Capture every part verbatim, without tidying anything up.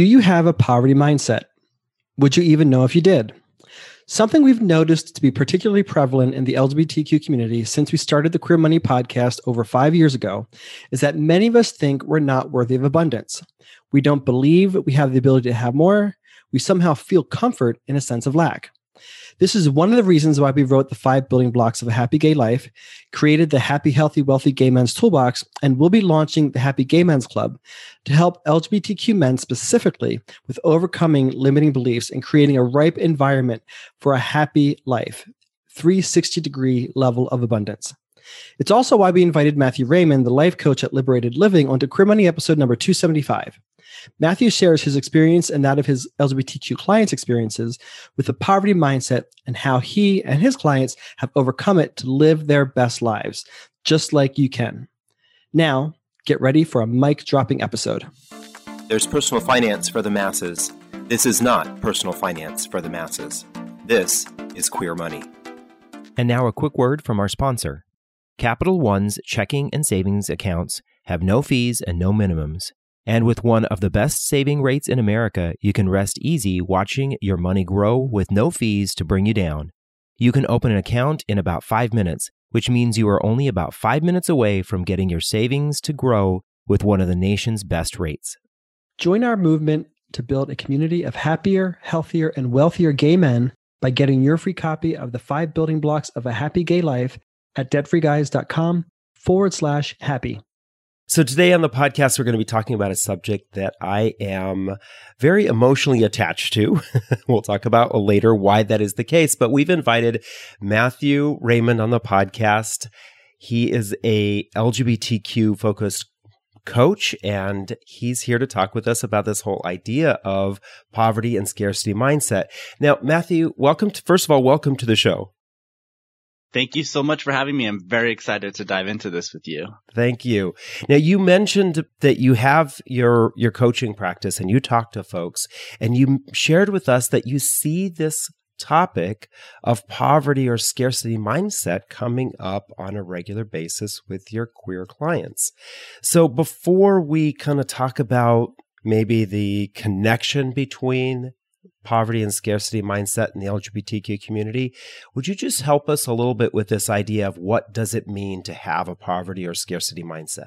Do you have a poverty mindset? Would you even know if you did? Something we've noticed to be particularly prevalent in the L G B T Q community since we started the Queer Money podcast over five years ago is that many of us think we're not worthy of abundance. We don't believe we have the ability to have more. We somehow feel comfort in a sense of lack. This is one of the reasons why we wrote the five building blocks of a happy gay life, created the Happy, Healthy, Wealthy Gay Men's Toolbox, and will be launching the Happy Gay Men's Club to help L G B T Q men specifically with overcoming limiting beliefs and creating a ripe environment for a happy life, three hundred sixty degree level of abundance. It's also why we invited Matthew Raymond, the life coach at Liberated Living, onto Queer Money episode number two seventy-five. Matthew shares his experience and that of his L G B T Q clients' experiences with the poverty mindset and how he and his clients have overcome it to live their best lives, just like you can. Now, get ready for a mic-dropping episode. There's personal finance for the masses. This is not personal finance for the masses. This is Queer Money. And now a quick word from our sponsor. Capital One's checking and savings accounts have no fees and no minimums. And with one of the best saving rates in America, you can rest easy watching your money grow with no fees to bring you down. You can open an account in about five minutes, which means you are only about five minutes away from getting your savings to grow with one of the nation's best rates. Join our movement to build a community of happier, healthier, and wealthier gay men by getting your free copy of the five building blocks of a happy gay life at debtfreeguys.com forward slash happy. So today on the podcast, we're going to be talking about a subject that I am very emotionally attached to. We'll talk about later why that is the case, but we've invited Matthew Raymond on the podcast. He is a L G B T Q focused coach, and he's here to talk with us about this whole idea of poverty and scarcity mindset. Now, Matthew, welcome to, first of all, welcome to the show. Thank you so much for having me. I'm very excited to dive into this with you. Thank you. Now, you mentioned that you have your your coaching practice and you talk to folks, and you shared with us that you see this topic of poverty or scarcity mindset coming up on a regular basis with your queer clients. So before we kind of talk about maybe the connection between poverty and scarcity mindset in the L G B T Q community, would you just help us a little bit with this idea of what does it mean to have a poverty or scarcity mindset?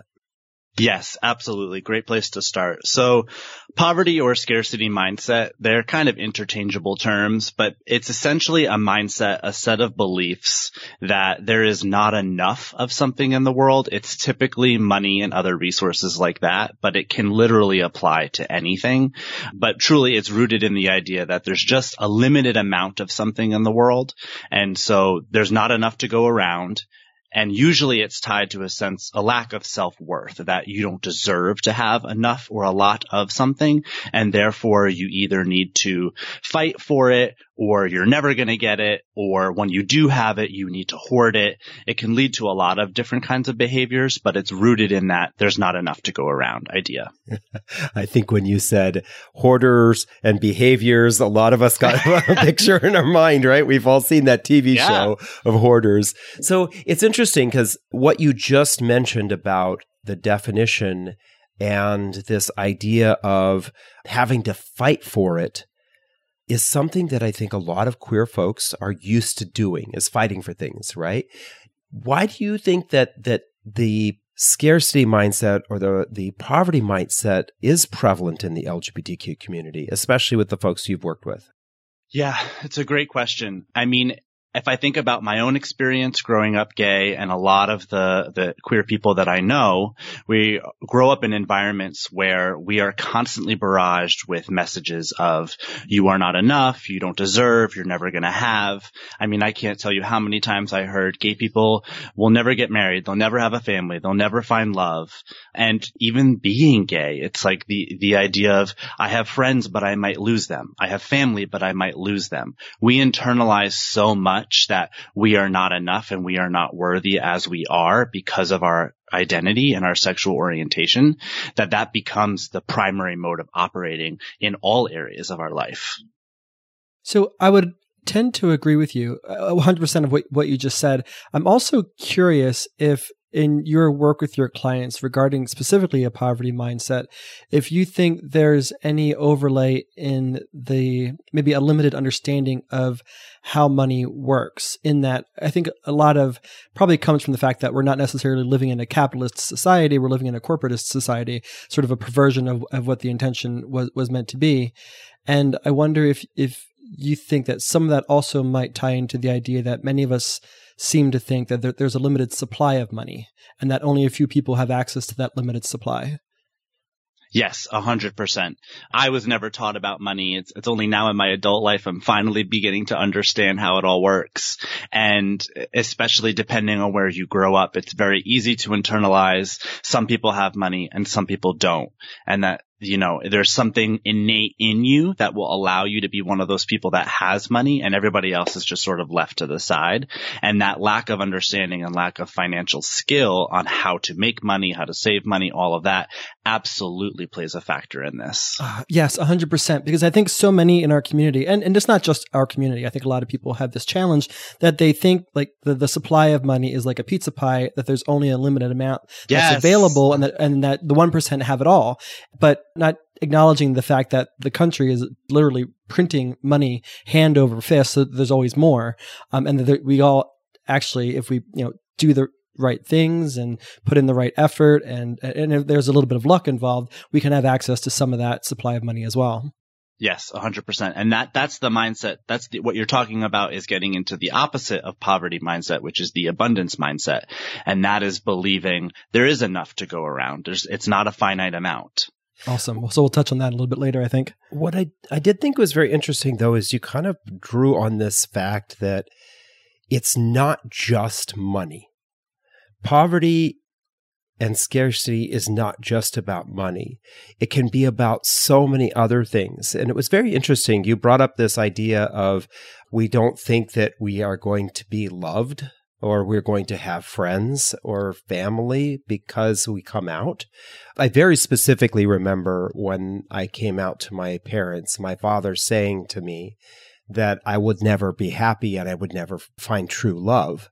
Yes, absolutely. Great place to start. So poverty or scarcity mindset, they're kind of interchangeable terms, but it's essentially a mindset, a set of beliefs that there is not enough of something in the world. It's typically money and other resources like that, but it can literally apply to anything. But truly, it's rooted in the idea that there's just a limited amount of something in the world. And so there's not enough to go around. And usually it's tied to a sense, a lack of self-worth, that you don't deserve to have enough or a lot of something. And therefore you either need to fight for it, or you're never going to get it, or when you do have it, you need to hoard it. It can lead to a lot of different kinds of behaviors, but it's rooted in that there's not enough to go around idea. I think when you said hoarders and behaviors, a lot of us got a picture in our mind, right? We've all seen that T V yeah. show of hoarders. So it's interesting because what you just mentioned about the definition and this idea of having to fight for it is something that I think a lot of queer folks are used to doing, is fighting for things, right? Why do you think that that the scarcity mindset or the, the poverty mindset is prevalent in the L G B T Q community, especially with the folks you've worked with? Yeah, it's a great question. I mean, if I think about my own experience growing up gay and a lot of the, the queer people that I know, we grow up in environments where we are constantly barraged with messages of you are not enough, you don't deserve, you're never going to have. I mean, I can't tell you how many times I heard gay people will never get married, they'll never have a family, they'll never find love. And even being gay, it's like the, the idea of I have friends, but I might lose them. I have family, but I might lose them. We internalize so much that we are not enough and we are not worthy as we are because of our identity and our sexual orientation, that that becomes the primary mode of operating in all areas of our life. So I would tend to agree with you one hundred percent of what, what you just said. I'm also curious if in your work with your clients regarding specifically a poverty mindset, if you think there's any overlay in the maybe a limited understanding of how money works, in that I think a lot of probably comes from the fact that we're not necessarily living in a capitalist society, we're living in a corporatist society, sort of a perversion of, of what the intention was, was meant to be. And I wonder if if you think that some of that also might tie into the idea that many of us seem to think that there, there's a limited supply of money and that only a few people have access to that limited supply. Yes, a hundred percent. I was never taught about money. It's, it's only now in my adult life I'm finally beginning to understand how it all works. And especially depending on where you grow up, it's very easy to internalize. Some people have money and some people don't. And that, you know, there's something innate in you that will allow you to be one of those people that has money and everybody else is just sort of left to the side. And that lack of understanding and lack of financial skill on how to make money, how to save money, all of that absolutely plays a factor in this. Uh, yes, one hundred percent. Because I think so many in our community, and, and it's not just our community, I think a lot of people have this challenge that they think like the, the supply of money is like a pizza pie, that there's only a limited amount that's yes. available and that, and that the one percent have it all. But not acknowledging the fact that the country is literally printing money hand over fist, so there's always more, um, and that we all actually, if we you know do the right things and put in the right effort, and and if there's a little bit of luck involved, we can have access to some of that supply of money as well. Yes, one hundred percent. And that that's the mindset. That's the, what you're talking about is getting into the opposite of poverty mindset, which is the abundance mindset, and that is believing there is enough to go around. There's it's not a finite amount. Awesome. So we'll touch on that a little bit later, I think. What I, I did think was very interesting, though, is you kind of drew on this fact that it's not just money. Poverty and scarcity is not just about money. It can be about so many other things. And it was very interesting. You brought up this idea of we don't think that we are going to be loved, or we're going to have friends or family because we come out. I very specifically remember when I came out to my parents, my father saying to me that I would never be happy and I would never find true love.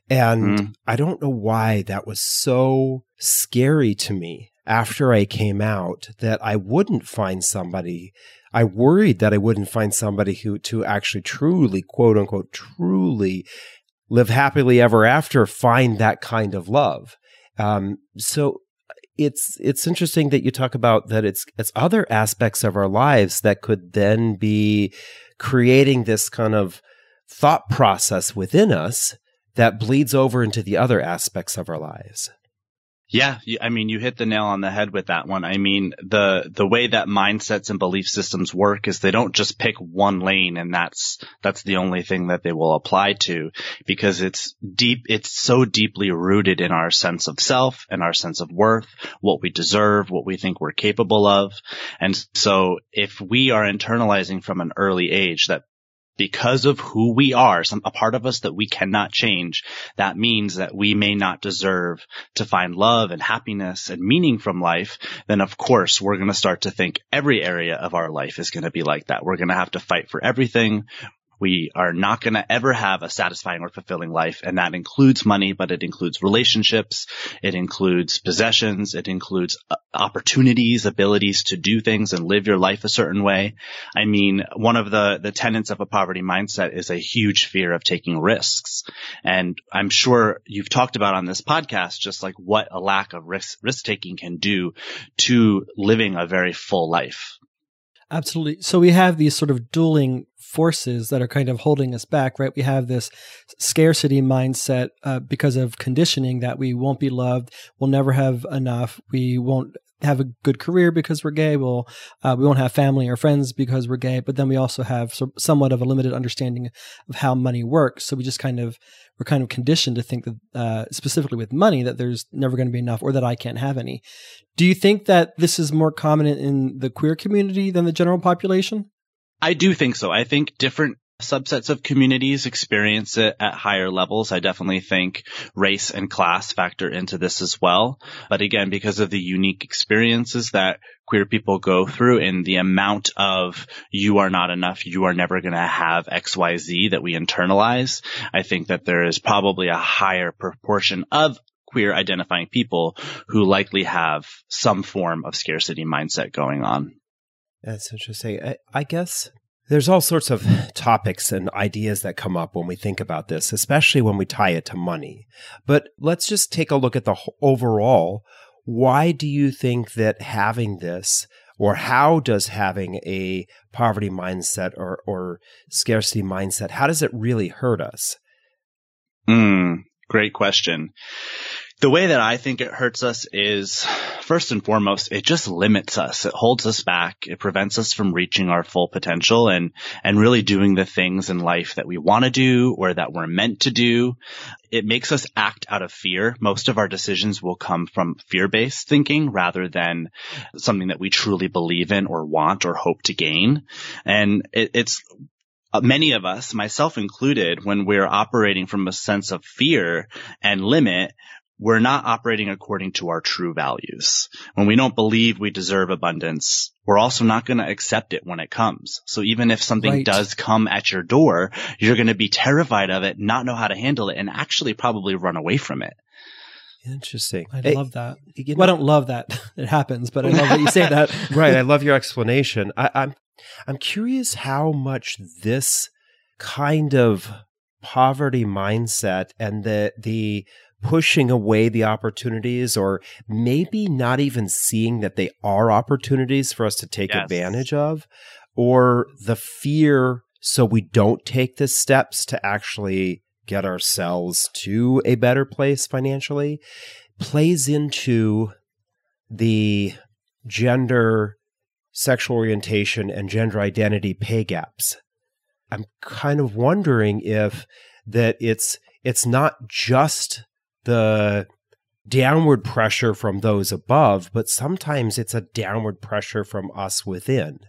And mm. I don't know why that was so scary to me after I came out, that I wouldn't find somebody. I worried that I wouldn't find somebody who to actually truly, quote unquote, truly live happily ever after, find that kind of love. Um, so it's it's interesting that you talk about that it's it's other aspects of our lives that could then be creating this kind of thought process within us that bleeds over into the other aspects of our lives. Yeah, I mean, you hit the nail on the head with that one. I mean, the the way that mindsets and belief systems work is they don't just pick one lane and that's that's the only thing that they will apply to, because it's deep it's so deeply rooted in our sense of self and our sense of worth, what we deserve, what we think we're capable of. And so if we are internalizing from an early age that because of who we are, some a part of us that we cannot change, that means that we may not deserve to find love and happiness and meaning from life, then of course we're going to start to think every area of our life is going to be like that. We're going to have to fight for everything. We are not going to ever have a satisfying or fulfilling life, and that includes money, but it includes relationships, it includes possessions, it includes opportunities, abilities to do things and live your life a certain way. I mean, one of the, the tenets of a poverty mindset is a huge fear of taking risks. And I'm sure you've talked about on this podcast just like what a lack of risk, risk-taking can do to living a very full life. Absolutely. So we have these sort of dueling forces that are kind of holding us back, right? We have this scarcity mindset uh, because of conditioning that we won't be loved, we'll never have enough, we won't have a good career because we're gay, we'll, uh, we won't have family or friends because we're gay, but then we also have so, somewhat of a limited understanding of how money works. So we just kind of, we're kind of conditioned to think that uh, specifically with money that there's never going to be enough or that I can't have any. Do you think that this is more common in the queer community than the general population? I do think so. I think different subsets of communities experience it at higher levels. I definitely think race and class factor into this as well. But again, because of the unique experiences that queer people go through and the amount of you are not enough, you are never going to have X Y Z that we internalize, I think that there is probably a higher proportion of queer identifying people who likely have some form of scarcity mindset going on. That's interesting. I, I guess there's all sorts of topics and ideas that come up when we think about this, especially when we tie it to money. But let's just take a look at the whole, overall. Why do you think that having this, or how does having a poverty mindset or, or scarcity mindset, how does it really hurt us? Mm, great question. The way that I think it hurts us is, first and foremost, it just limits us. It holds us back. It prevents us from reaching our full potential and, and really doing the things in life that we want to do or that we're meant to do. It makes us act out of fear. Most of our decisions will come from fear-based thinking rather than something that we truly believe in or want or hope to gain. And it, it's many of us, myself included, when we're operating from a sense of fear and limit, we're not operating according to our true values. When we don't believe we deserve abundance, we're also not going to accept it when it comes. So even if something Right. does come at your door, you're going to be terrified of it, not know how to handle it, and actually probably run away from it. Interesting. I Hey, love that. you know- Well, I don't love that it happens, but I love that you say that. Right. I love your explanation. I, I'm I'm curious how much this kind of poverty mindset and the the pushing away the opportunities, or maybe not even seeing that they are opportunities for us to take Yes. advantage of, or the fear so we don't take the steps to actually get ourselves to a better place financially, plays into the gender, sexual orientation, and gender identity pay gaps. I'm kind of wondering if that it's it's not just the downward pressure from those above, but sometimes it's a downward pressure from us within.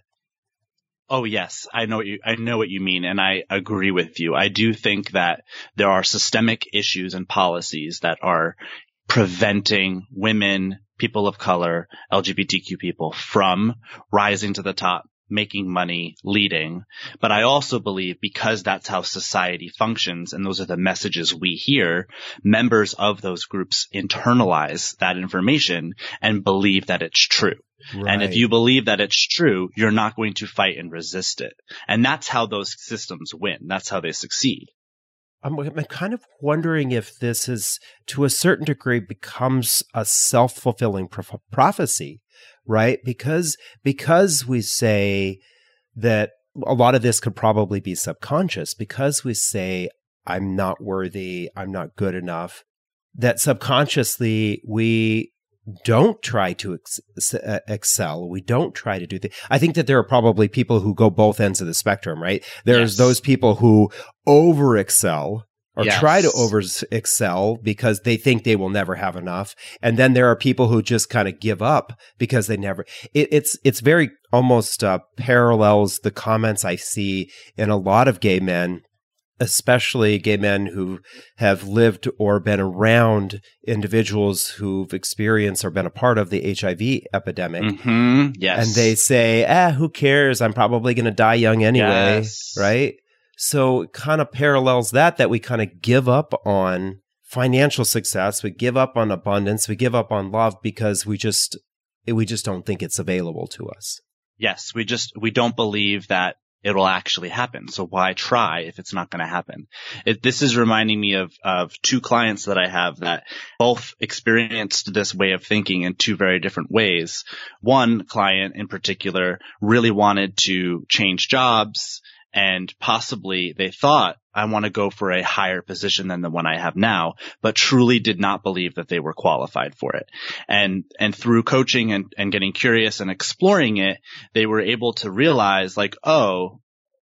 Oh, yes. I know what you, I know what you mean. And I agree with you. I do think that there are systemic issues and policies that are preventing women, people of color, L G B T Q people from rising to the top, making money, leading. But I also believe because that's how society functions and those are the messages we hear, members of those groups internalize that information and believe that it's true. And if you believe that it's true, you're not going to fight and resist it. And that's how those systems win. That's how they succeed. I'm, I'm kind of wondering if this is, to a certain degree, becomes a self-fulfilling prof- prophecy, right? Because because we say that a lot of this could probably be subconscious, because we say, I'm not worthy, I'm not good enough, that subconsciously we don't try to ex- uh, excel. We don't try to do things. I think that there are probably people who go both ends of the spectrum, right? There's Yes. those people who over excel or Yes. try to over excel because they think they will never have enough. And then there are people who just kind of give up because they never, it, it's, it's very almost uh, parallels the comments I see in a lot of gay men, especially gay men who have lived or been around individuals who've experienced or been a part of the H I V epidemic. Mm-hmm. Yes. And they say, ah, who cares? I'm probably going to die young anyway. Yes. Right? So it kind of parallels that, that we kind of give up on financial success. We give up on abundance. We give up on love because we just, we just don't think it's available to us. Yes. We just, we don't believe that it'll actually happen. So why try if it's not going to happen? It, this is reminding me of, of two clients that I have that both experienced this way of thinking in two very different ways. One client in particular really wanted to change jobs, and possibly they thought, I want to go for a higher position than the one I have now, but truly did not believe that they were qualified for it. And, and through coaching and, and getting curious and exploring it, they were able to realize like, oh,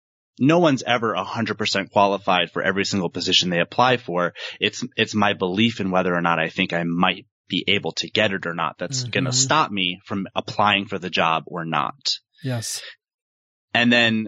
no one's ever one hundred percent qualified for every single position they apply for. It's, it's my belief in whether or not I think I might be able to get it or not that's Mm-hmm. going to stop me from applying for the job or not. Yes. And then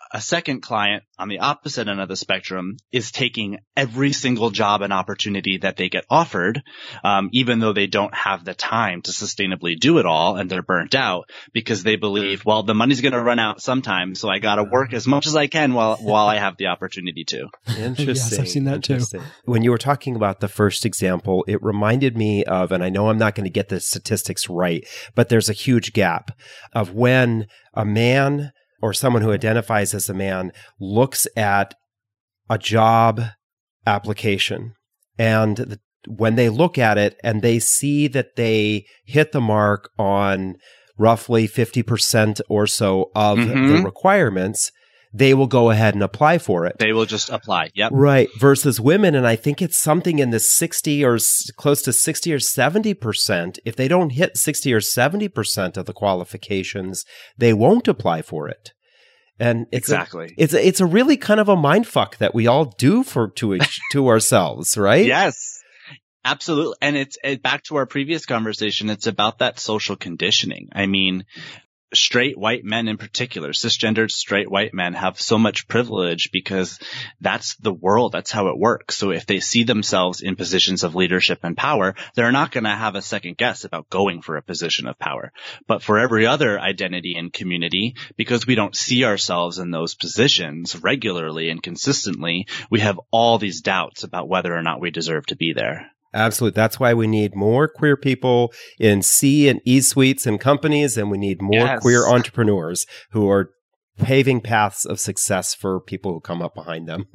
a second client on the opposite end of the spectrum is taking every single job and opportunity that they get offered, um, even though they don't have the time to sustainably do it all and they're burnt out because they believe, well, the money's going to run out sometime, so I got to work as much as I can while while I have the opportunity to. Interesting. Yes, I've seen that too. When you were talking about the first example, it reminded me of, and I know I'm not going to get the statistics right, but there's a huge gap of when a man or someone who identifies as a man looks at a job application, and the, when they look at it and they see that they hit the mark on roughly fifty percent or so of mm-hmm. the requirements, they will go ahead and apply for it. They will just apply. Yep. Right. Versus women. And I think it's something in the sixty or s- close to sixty or seventy percent. If they don't hit sixty or seventy percent of the qualifications, they won't apply for it. And it's exactly. A, it's a, it's a really kind of a mind fuck that we all do for to to ourselves, right? Yes. Absolutely. And it's it, back to our previous conversation. It's about that social conditioning. I mean, straight white men in particular, cisgendered straight white men have so much privilege because that's the world. That's how it works. So if they see themselves in positions of leadership and power, they're not going to have a second guess about going for a position of power. But for every other identity and community, because we don't see ourselves in those positions regularly and consistently, we have all these doubts about whether or not we deserve to be there. Absolutely. That's why we need more queer people in C and E suites and companies, and we need more yes. queer entrepreneurs who are paving paths of success for people who come up behind them.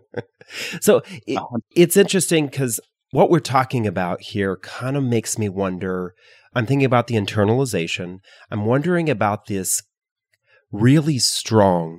So it, it's interesting because what we're talking about here kind of makes me wonder. I'm thinking about the internalization. I'm wondering about this really strong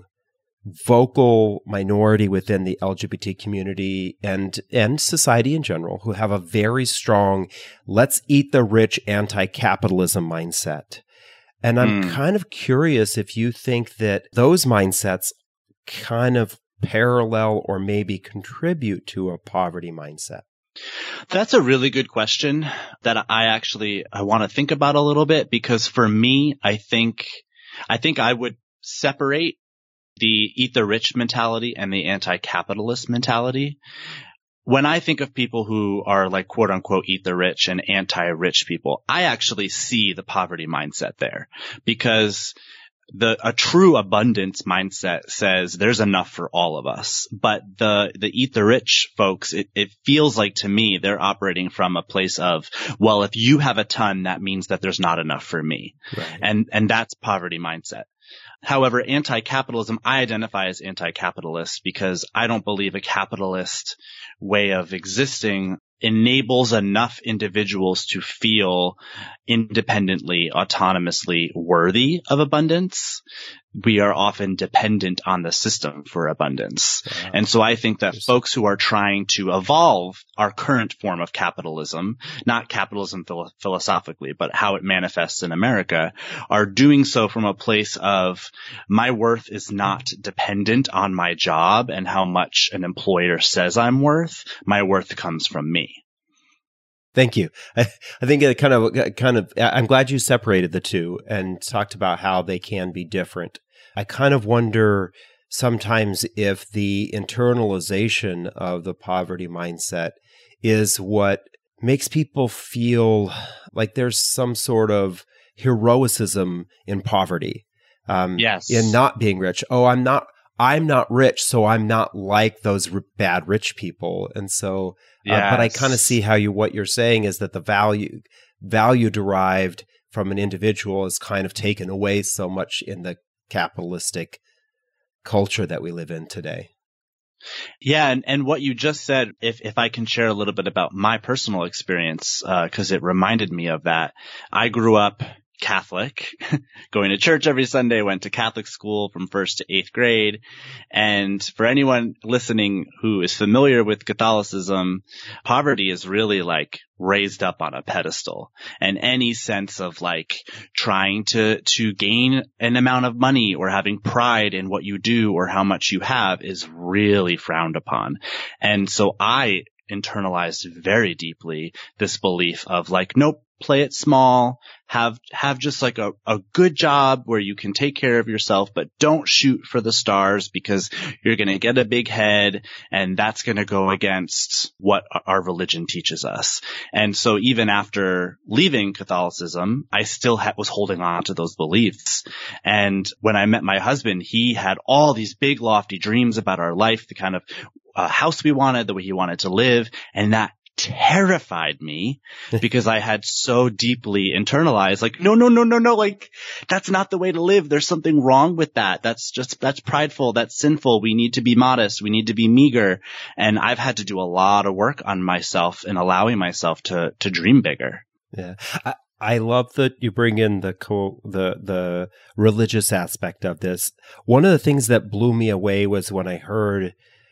vocal minority within the L G B T community and and society in general who have a very strong let's eat the rich anti-capitalism mindset. And I'm mm. kind of curious if you think that those mindsets kind of parallel or maybe contribute to a poverty mindset. That's a really good question that I actually I want to think about a little bit, because for me, I think I think I would separate the eat the rich mentality and the anti-capitalist mentality. When I think of people who are like quote unquote eat the rich and anti-rich people, I actually see the poverty mindset there, because the a true abundance mindset says there's enough for all of us. But the the eat the rich folks, it, it feels like to me they're operating from a place of, well, if you have a ton, that means that there's not enough for me. Right. And and that's poverty mindset. However, anti-capitalism, I identify as anti-capitalist because I don't believe a capitalist way of existing enables enough individuals to feel independently, autonomously worthy of abundance. We are often dependent on the system for abundance. Wow. And so I think that folks who are trying to evolve our current form of capitalism, not capitalism philo- philosophically, but how it manifests in America, are doing so from a place of my worth is not dependent on my job and how much an employer says I'm worth. My worth comes from me. Thank you. I, I think it kind of, kind of, I'm glad you separated the two and talked about how they can be different. I kind of wonder sometimes if the internalization of the poverty mindset is what makes people feel like there's some sort of heroicism in poverty. Um, yes. In not being rich. Oh, I'm not, I'm not rich, so I'm not like those r- bad rich people. And so, uh, yes. but I kind of see how you, what you're saying is that the value, value derived from an individual is kind of taken away so much in the capitalistic culture that we live in today. Yeah. And, and what you just said, if, if I can share a little bit about my personal experience, uh, cause it reminded me of that. I grew up Catholic, going to church every Sunday, went to Catholic school from first to eighth grade. And for anyone listening who is familiar with Catholicism, poverty is really like raised up on a pedestal, and any sense of like trying to, to gain an amount of money or having pride in what you do or how much you have is really frowned upon. And so I internalized very deeply this belief of like, nope, play it small, have, have just like a, a good job where you can take care of yourself, but don't shoot for the stars because you're going to get a big head and that's going to go against what our religion teaches us. And so even after leaving Catholicism, I still ha- was holding on to those beliefs. And when I met my husband, he had all these big lofty dreams about our life, the kind of uh, house we wanted, the way he wanted to live. And that terrified me because I had so deeply internalized, like, no, no, no, no, no, like, that's not the way to live. There's something wrong with that. That's just, that's prideful. That's sinful. We need to be modest. We need to be meager. And I've had to do a lot of work on myself and allowing myself to, to dream bigger. Yeah. I, I love that you bring in the co- the the religious aspect of this. One of the things that blew me away was when I heard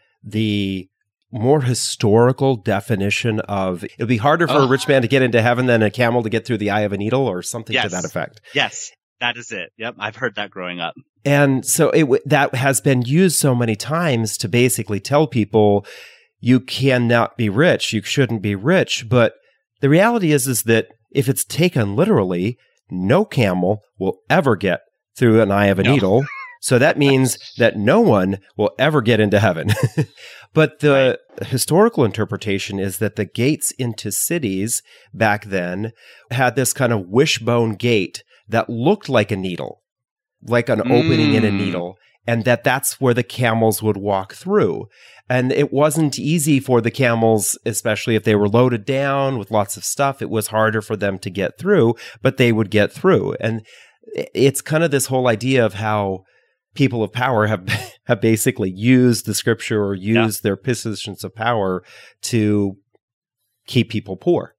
the more historical definition of it'd be harder for oh. a rich man to get into heaven than a camel to get through the eye of a needle, or something yes. to that effect. Yes, that is it. Yep, I've heard that growing up. And so it that has been used so many times to basically tell people you cannot be rich, you shouldn't be rich. But the reality is, is that if it's taken literally, no camel will ever get through an eye of a no. needle. So that means that no one will ever get into heaven. But the right. historical interpretation is that the gates into cities back then had this kind of wishbone gate that looked like a needle, like an mm. opening in a needle, and that that's where the camels would walk through. And it wasn't easy for the camels, especially if they were loaded down with lots of stuff. It was harder for them to get through, but they would get through. And it's kind of this whole idea of how people of power have have basically used the scripture or used yeah. their positions of power to keep people poor.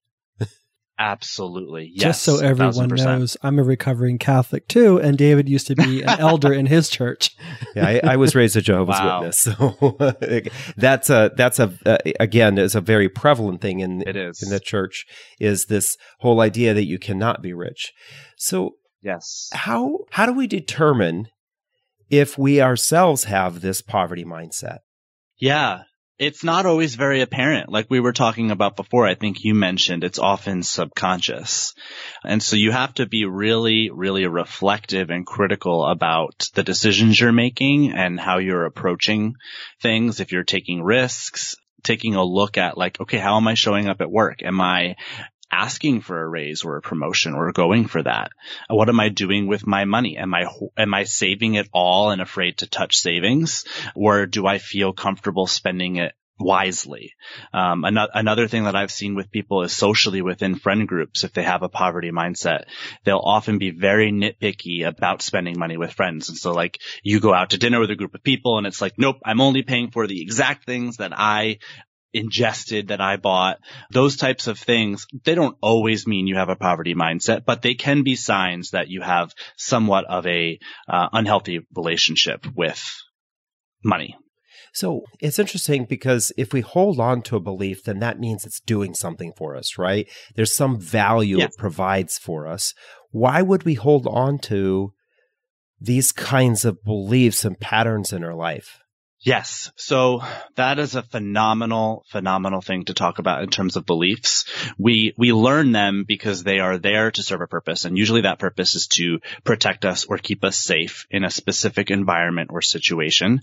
Absolutely. Yes. Just so everyone knows, I'm a recovering Catholic too, and David used to be an elder in his church. Yeah, I, I was raised a Jehovah's wow. Witness, so that's a that's a uh, again is a very prevalent thing in it is. in the church, is this whole idea that you cannot be rich. So yes, how how do we determine if we ourselves have this poverty mindset? Yeah, it's not always very apparent. Like we were talking about before, I think you mentioned it's often subconscious. And so you have to be really, really reflective and critical about the decisions you're making and how you're approaching things. If you're taking risks, taking a look at like, okay, how am I showing up at work? Am I asking for a raise or a promotion or going for that? What am I doing with my money? Am I, am I saving it all and afraid to touch savings? Or do I feel comfortable spending it wisely? Um, another, another thing that I've seen with people is socially within friend groups. If they have a poverty mindset, they'll often be very nitpicky about spending money with friends. And so like you go out to dinner with a group of people and it's like, nope, I'm only paying for the exact things that I ingested, that I bought. Those types of things, they don't always mean you have a poverty mindset, but they can be signs that you have somewhat of a uh, unhealthy relationship with money. So it's interesting because if we hold on to a belief, then that means it's doing something for us, right? There's some value yeah. it provides for us. Why would we hold on to these kinds of beliefs and patterns in our life? Yes. So that is a phenomenal, phenomenal thing to talk about in terms of beliefs. We, we learn them because they are there to serve a purpose. And usually that purpose is to protect us or keep us safe in a specific environment or situation.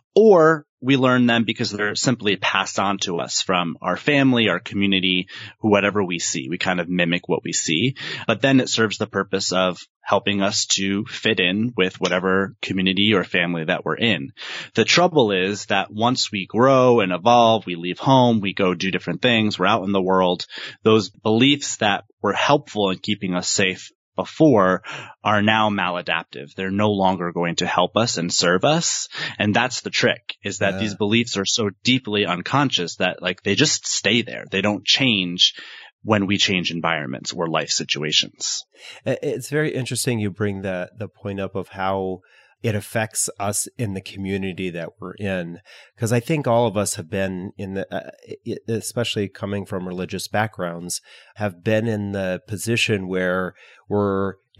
Or we learn them because they're simply passed on to us from our family, our community, whatever we see. We kind of mimic what we see. But then it serves the purpose of helping us to fit in with whatever community or family that we're in. The trouble is that once we grow and evolve, we leave home, we go do different things, we're out in the world, those beliefs that were helpful in keeping us safe before are now maladaptive. They're no longer going to help us and serve us. And that's the trick, is that yeah. these beliefs are so deeply unconscious that like they just stay there. They don't change when we change environments or life situations. It's very interesting you bring the, the point up of how it affects us in the community that we're in. Because I think all of us have been in the, uh, especially coming from religious backgrounds, have been in the position where we're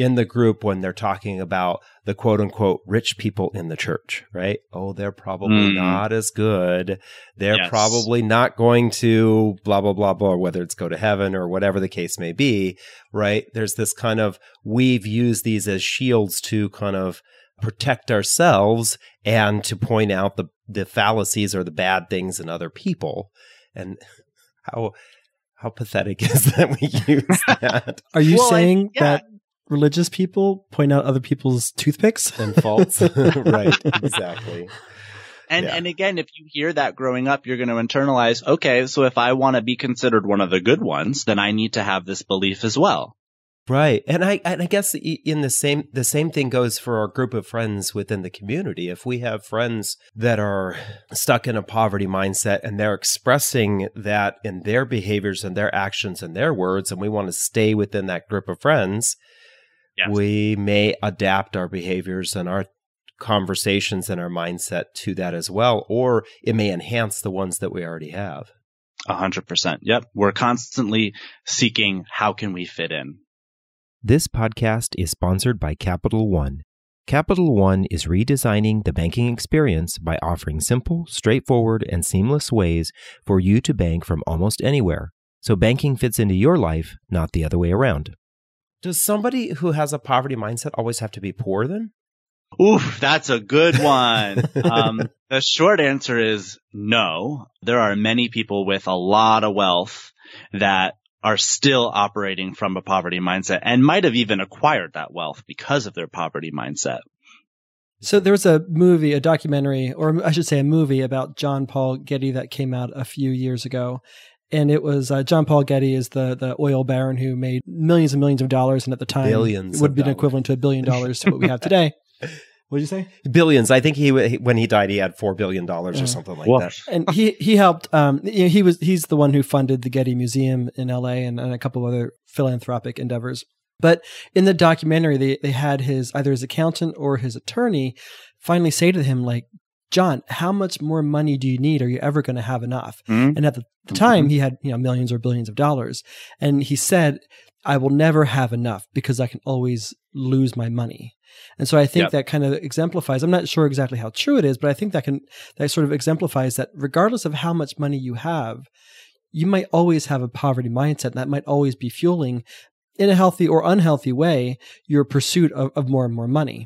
in the group when they're talking about the quote unquote rich people in the church, right? Oh, they're probably mm. not as good. They're yes. probably not going to blah, blah, blah, blah, whether it's go to heaven or whatever the case may be, right? There's this kind of, we've used these as shields to kind of protect ourselves and to point out the, the fallacies or the bad things in other people. And how how pathetic is that we use that? Are you well, saying I, yeah. that religious people point out other people's toothpicks and faults? Right, exactly. And yeah. and again, if you hear that growing up, you're going to internalize, okay, so if I want to be considered one of the good ones, then I need to have this belief as well. Right. And I and I guess in the same the same thing goes for our group of friends within the community. If we have friends that are stuck in a poverty mindset and they're expressing that in their behaviors and their actions and their words, and we want to stay within that group of friends, yes. we may adapt our behaviors and our conversations and our mindset to that as well, or it may enhance the ones that we already have. A hundred percent. Yep. We're constantly seeking, how can we fit in? This podcast is sponsored by Capital One. Capital One is redesigning the banking experience by offering simple, straightforward, and seamless ways for you to bank from almost anywhere. So banking fits into your life, not the other way around. Does somebody who has a poverty mindset always have to be poor then? Oof, that's a good one. um, the short answer is no. There are many people with a lot of wealth that are still operating from a poverty mindset and might have even acquired that wealth because of their poverty mindset. So there was a movie, a documentary, or I should say a movie about John Paul Getty that came out a few years ago. And it was uh, John Paul Getty is the the oil baron who made millions and millions of dollars, and at the time billions would be an equivalent to a billion dollars to what we have today. What did you say? Billions. I think he when he died, he had four billion dollars or uh, something like well, that. And he he helped. Um, you know, he was he's the one who funded the Getty Museum in L A and, and a couple of other philanthropic endeavors. But in the documentary, they they had his either his accountant or his attorney finally say to him, like, John, how much more money do you need? Are you ever going to have enough? Mm-hmm. And at the, the time, mm-hmm. he had you know millions or billions of dollars, and he said, I will never have enough because I can always lose my money. And so I think yep. that kind of exemplifies, I'm not sure exactly how true it is, but I think that can, that sort of exemplifies that regardless of how much money you have, you might always have a poverty mindset, and that might always be fueling, in a healthy or unhealthy way, your pursuit of, of more and more money.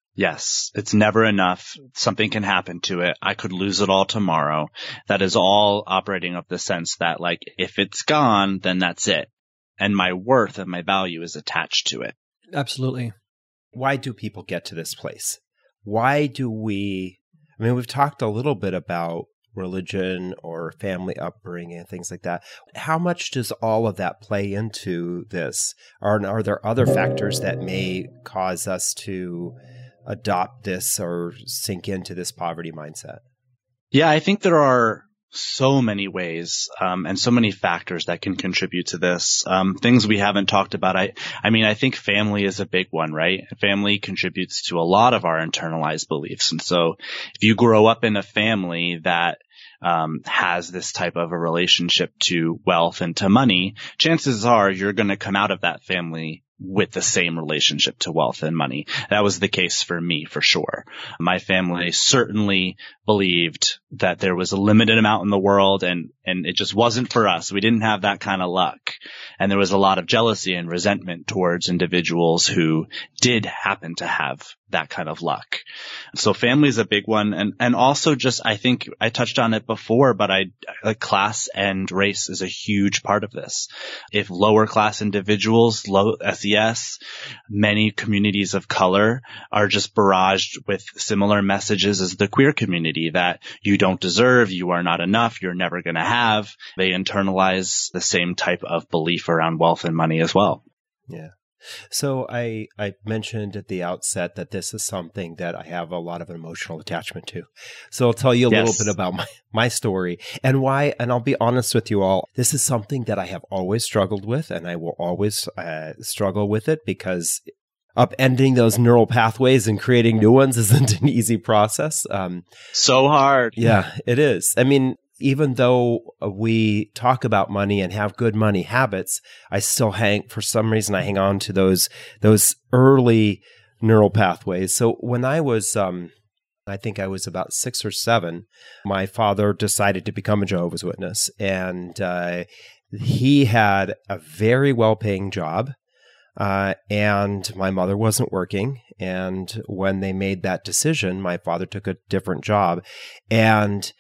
Yes, it's never enough. Something can happen to it. I could lose it all tomorrow. That is all operating of the sense that, like, if it's gone, then that's it. And my worth and my value is attached to it. Absolutely. Why do people get to this place? Why do we, I mean, we've talked a little bit about religion or family upbringing and things like that. How much does all of that play into this? Are, are there other factors that may cause us to adopt this or sink into this poverty mindset? Yeah, I think there are so many ways um, and so many factors that can contribute to this. Um, things we haven't talked about. I, I mean, I think family is a big one, right? Family contributes to a lot of our internalized beliefs. And so if you grow up in a family that um, has this type of a relationship to wealth and to money, chances are you're going to come out of that family with the same relationship to wealth and money. That was the case for me, for sure. My family certainly believed that there was a limited amount in the world, and, and it just wasn't for us. We didn't have that kind of luck. And there was a lot of jealousy and resentment towards individuals who did happen to have that kind of luck. So family is a big one. And, and also just, I think I touched on it before, but I, like class and race is a huge part of this. If lower class individuals, low S E S, many communities of color are just barraged with similar messages as the queer community that you don't deserve, you are not enough, you're never going to have. They internalize the same type of belief around wealth and money as well. Yeah. So I, I mentioned at the outset that this is something that I have a lot of emotional attachment to. So I'll tell you a yes. little bit about my, my story and why, and I'll be honest with you all, this is something that I have always struggled with, and I will always uh, struggle with it because upending those neural pathways and creating new ones isn't an easy process. Um, so hard. Yeah, it is. I mean, even though we talk about money and have good money habits, I still hang, for some reason, I hang on to those, those early neural pathways. So when I was, um, I think I was about six or seven, my father decided to become a Jehovah's Witness. And uh, he had a very well-paying job. Uh, and my mother wasn't working. And when they made that decision, my father took a different job. And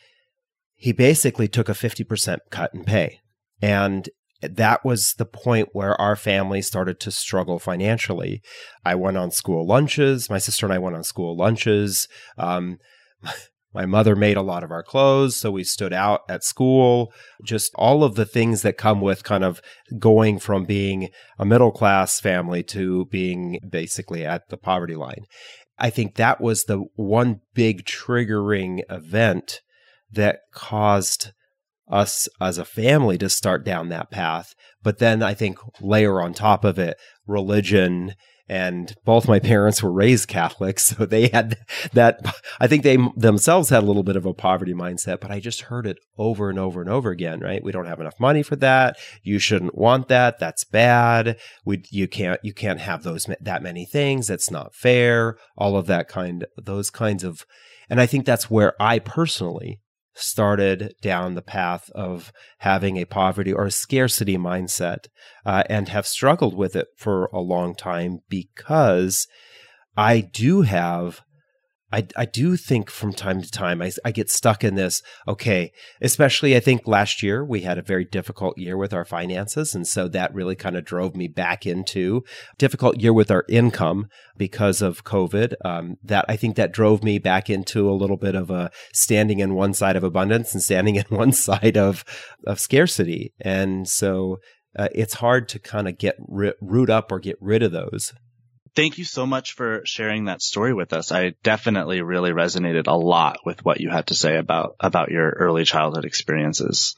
he basically took a fifty percent cut in pay. And that was the point where our family started to struggle financially. I went on school lunches. My sister and I went on school lunches. Um, my mother made a lot of our clothes, so we stood out at school. Just all of the things that come with kind of going from being a middle-class family to being basically at the poverty line. I think that was the one big triggering event that caused us as a family to start down that path. But then I think layer on top of it, religion, and both my parents were raised Catholics. So they had that, I think they themselves had a little bit of a poverty mindset, but I just heard it over and over and over again, right? We don't have enough money for that. You shouldn't want that. That's bad. We, you can't, you can't have those, that many things. That's not fair. All of that kind, those kinds of, and I think that's where I personally started down the path of having a poverty or a scarcity mindset, uh, and have struggled with it for a long time because I do have, I, I do think from time to time, I, I get stuck in this, okay, especially I think last year we had a very difficult year with our finances. And so that really kind of drove me back into difficult year with our income because of COVID. Um, that I think that drove me back into a little bit of a standing in one side of abundance and standing in one side of, of scarcity. And so uh, it's hard to kind of get ri- root up or get rid of those. Thank you so much for sharing that story with us. I definitely really resonated a lot with what you had to say about, about your early childhood experiences.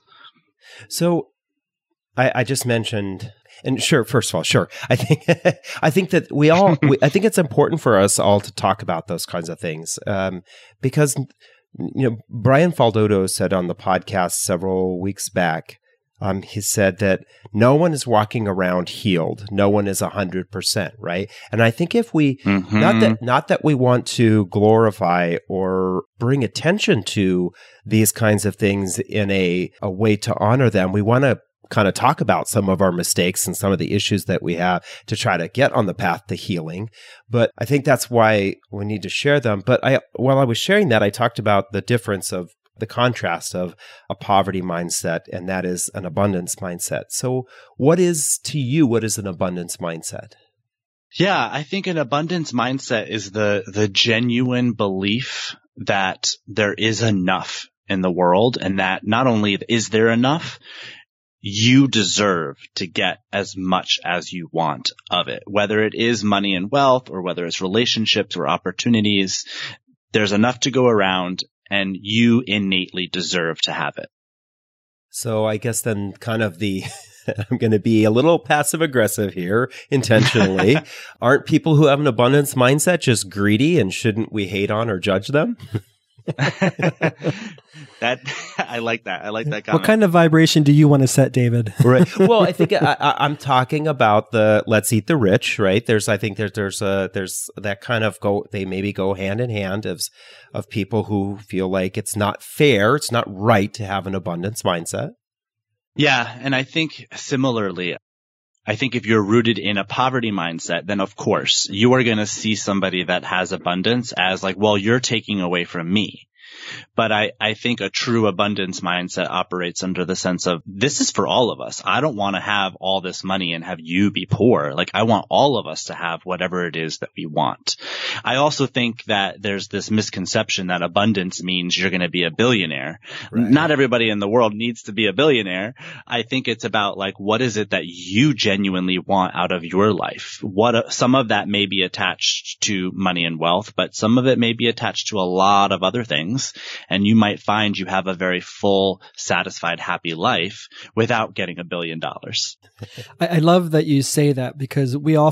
So I, I just mentioned, and sure, first of all, sure. I think, I think that we all, we, I think it's important for us all to talk about those kinds of things. Um, because, you know, Brian Faldodo said on the podcast several weeks back, Um, he said that no one is walking around healed. No one is a hundred percent, right? And I think if we, mm-hmm. not that, not that we want to glorify or bring attention to these kinds of things in a, a way to honor them, we want to kind of talk about some of our mistakes and some of the issues that we have to try to get on the path to healing. But I think that's why we need to share them. But I, while I was sharing that, I talked about the difference of the contrast of a poverty mindset, and that is an abundance mindset. So what is to you, what is an abundance mindset? Yeah, I think an abundance mindset is the, the genuine belief that there is enough in the world, and that not only is there enough, you deserve to get as much as you want of it, whether it is money and wealth or whether it's relationships or opportunities. There's enough to go around, and you innately deserve to have it. So I guess then kind of the, I'm going to be a little passive aggressive here intentionally. Aren't people who have an abundance mindset just greedy, and shouldn't we hate on or judge them? That I like that. I like that comment. What kind of vibration do you want to set, David? Right. Well, I think I, I, I'm talking about the let's eat the rich, right? There's, I think there's, there's a, there's that kind of go, they maybe go hand in hand of, of people who feel like it's not fair, it's not right to have an abundance mindset. Yeah. And I think similarly, I think if you're rooted in a poverty mindset, then of course you are going to see somebody that has abundance as like, well, you're taking away from me. But I, I think a true abundance mindset operates under the sense of this is for all of us. I don't want to have all this money and have you be poor. Like I want all of us to have whatever it is that we want. I also think that there's this misconception that abundance means you're going to be a billionaire. Right. Not everybody in the world needs to be a billionaire. I think it's about like, what is it that you genuinely want out of your life? What, some of that may be attached to money and wealth, but some of it may be attached to a lot of other things. And you might find you have a very full, satisfied, happy life without getting a billion dollars. I, I love that you say that, because we often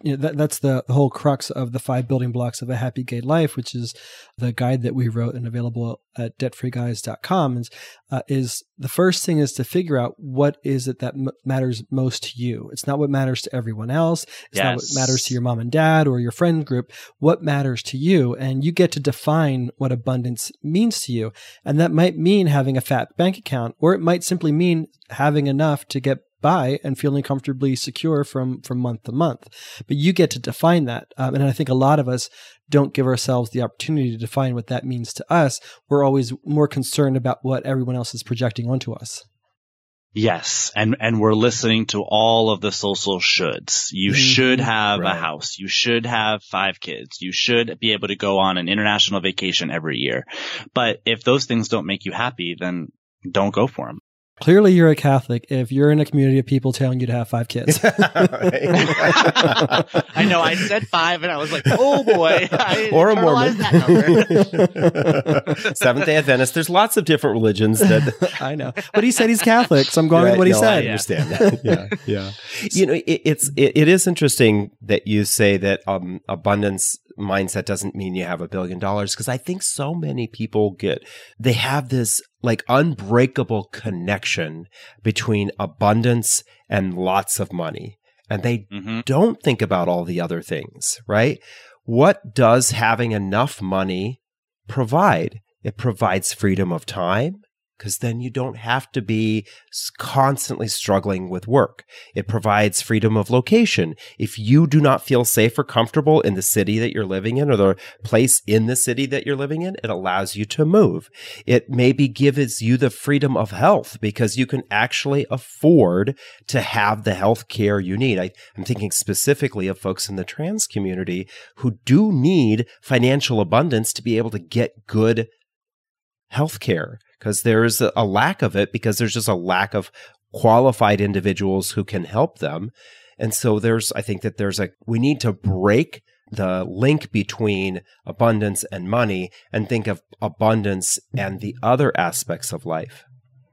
you know, that, that's the, the whole crux of the five building blocks of a happy gay life, which is the guide that we wrote and available at debt free guys dot com. Is, uh, is the first thing is to figure out what is it that m- matters most to you. It's not what matters to everyone else. It's yes. not what matters to your mom and dad or your friend group. What matters to you? And you get to define what abundance means to you. And that might mean having a fat bank account, or it might simply mean having enough to get by and feeling comfortably secure from, from month to month. But you get to define that. Um, and I think a lot of us don't give ourselves the opportunity to define what that means to us. We're always more concerned about what everyone else is projecting onto us. Yes. And, and we're listening to all of the social shoulds. You mm-hmm. should have right. a house. You should have five kids. You should be able to go on an international vacation every year. But if those things don't make you happy, then don't go for them. Clearly, you're a Catholic if you're in a community of people telling you to have five kids. I know. I said five, and I was like, "Oh boy!" I or a Mormon. That number. Seventh-day Adventist. There's lots of different religions that I know, but he said he's Catholic, so I'm going right, with what no, he said. I understand that. Yeah, yeah. You know, it, it's it, it is interesting that you say that um, abundance mindset doesn't mean you have a billion dollars, because I think so many people get they have this like unbreakable connection between abundance and lots of money. And they mm-hmm. don't think about all the other things, right? What does having enough money provide? It provides freedom of time, because then you don't have to be constantly struggling with work. It provides freedom of location. If you do not feel safe or comfortable in the city that you're living in, or the place in the city that you're living in, it allows you to move. It maybe gives you the freedom of health, because you can actually afford to have the health care you need. I, I'm thinking specifically of folks in the trans community who do need financial abundance to be able to get good health care, because there is a lack of it, because there's just a lack of qualified individuals who can help them. And so there's, I think that there's a, we need to break the link between abundance and money and think of abundance and the other aspects of life.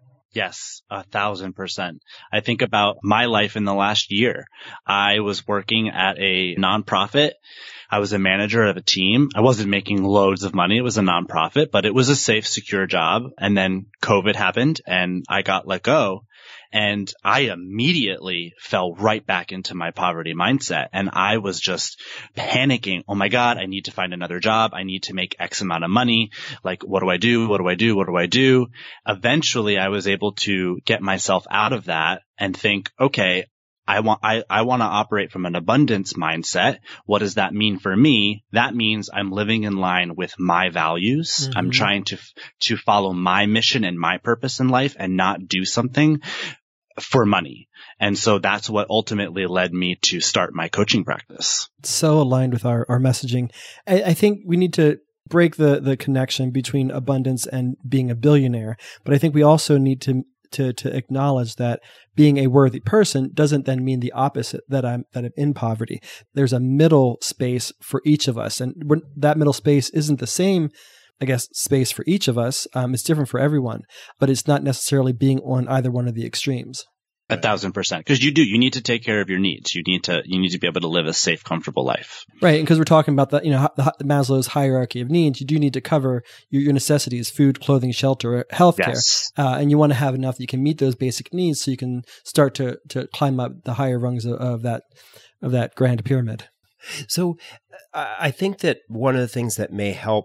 Yes, a thousand percent. I think about my life in the last year. I was working at a nonprofit. I was a manager of a team. I wasn't making loads of money. It was a nonprofit, but it was a safe, secure job. And then COVID happened and I got let go. And I immediately fell right back into my poverty mindset. And I was just panicking. Oh my God, I need to find another job. I need to make X amount of money. Like, what do I do? What do I do? What do I do? Eventually, I was able to get myself out of that and think, okay, I want, I, I want to operate from an abundance mindset. What does that mean for me? That means I'm living in line with my values. Mm-hmm. I'm trying to, to follow my mission and my purpose in life and not do something for money. And so that's what ultimately led me to start my coaching practice. So aligned with our, our messaging. I, I think we need to break the, the connection between abundance and being a billionaire. But I think we also need to To, to acknowledge that being a worthy person doesn't then mean the opposite, that I'm that I'm in poverty. There's a middle space for each of us, and we're, that middle space isn't the same, I guess, space for each of us. Um, it's different for everyone, but it's not necessarily being on either one of the extremes. A thousand percent. Because you do, you need to take care of your needs. You need to, you need to be able to live a safe, comfortable life. Right. And because we're talking about the, you know, the, the Maslow's hierarchy of needs, you do need to cover your, your necessities, food, clothing, shelter, healthcare. Yes. Uh, and you want to have enough that you can meet those basic needs so you can start to, to climb up the higher rungs of, of that, of that grand pyramid. So I think that one of the things that may help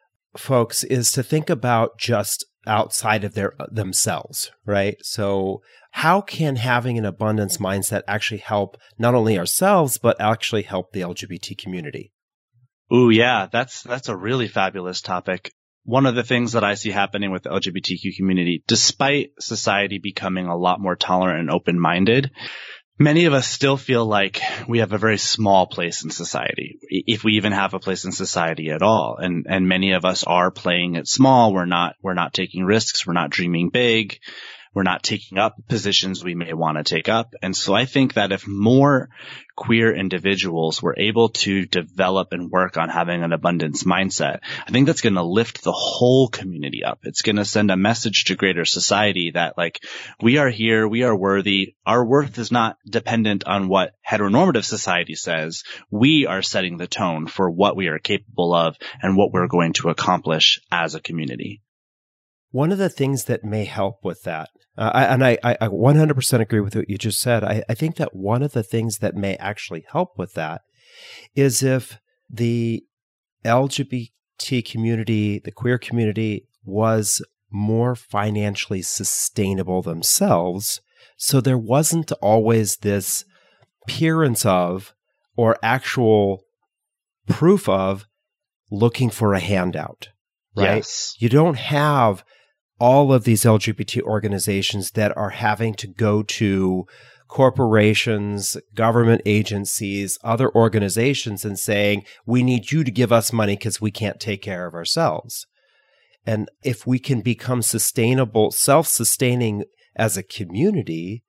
folks is to think about just outside of their themselves, right? So how can having an abundance mindset actually help not only ourselves, but actually help the L G B T community? Ooh, yeah, that's that's a really fabulous topic. One of the things that I see happening with the L G B T Q community, despite society becoming a lot more tolerant and open-minded, many of us still feel like we have a very small place in society, if we even have a place in society at all. And and many of us are playing it small. We're not we're not taking risks. We're not dreaming big. We're not taking up positions we may want to take up. And so I think that if more queer individuals were able to develop and work on having an abundance mindset, I think that's going to lift the whole community up. It's going to send a message to greater society that, like, we are here, we are worthy. Our worth is not dependent on what heteronormative society says. We are setting the tone for what we are capable of and what we're going to accomplish as a community. One of the things that may help with that, uh, I, and I, I one hundred percent agree with what you just said, I, I think that one of the things that may actually help with that is if the L G B T community, the queer community, was more financially sustainable themselves, so there wasn't always this appearance of or actual proof of looking for a handout, right? Yes. You don't have all of these L G B T organizations that are having to go to corporations, government agencies, other organizations and saying, we need you to give us money because we can't take care of ourselves. And if we can become sustainable, self-sustaining as a community,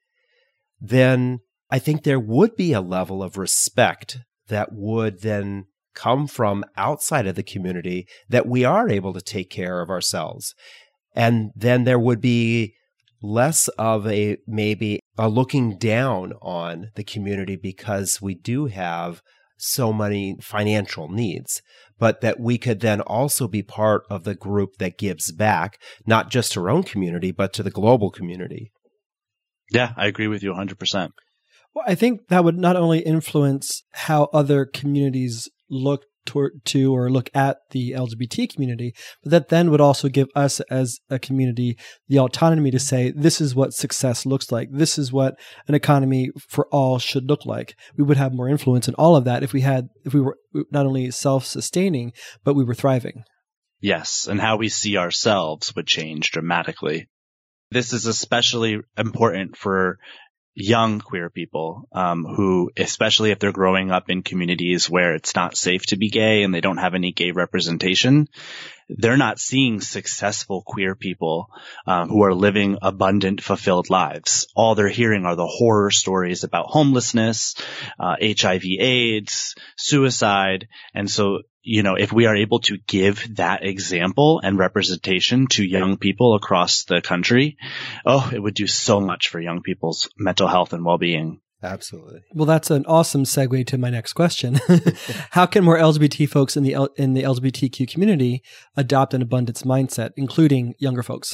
then I think there would be a level of respect that would then come from outside of the community that we are able to take care of ourselves. And then there would be less of a maybe a looking down on the community because we do have so many financial needs, but that we could then also be part of the group that gives back, not just to our own community, but to the global community. Yeah, I agree with you one hundred percent. Well, I think that would not only influence how other communities look toward, to or look at the L G B T community, but that then would also give us as a community the autonomy to say, this is what success looks like. This is what an economy for all should look like. We would have more influence in all of that if we had, if we were not only self-sustaining, but we were thriving. Yes, and how we see ourselves would change dramatically. This is especially important for young queer people um, who, especially if they're growing up in communities where it's not safe to be gay and they don't have any gay representation, they're not seeing successful queer people um, who are living abundant, fulfilled lives. All they're hearing are the horror stories about homelessness, uh, H I V AIDS, suicide. And so, you know, if we are able to give that example and representation to young people across the country, oh, it would do so much for young people's mental health and well-being. Absolutely. Well, that's an awesome segue to my next question. How can more L G B T folks in the L- in the L G B T Q community adopt an abundance mindset, including younger folks?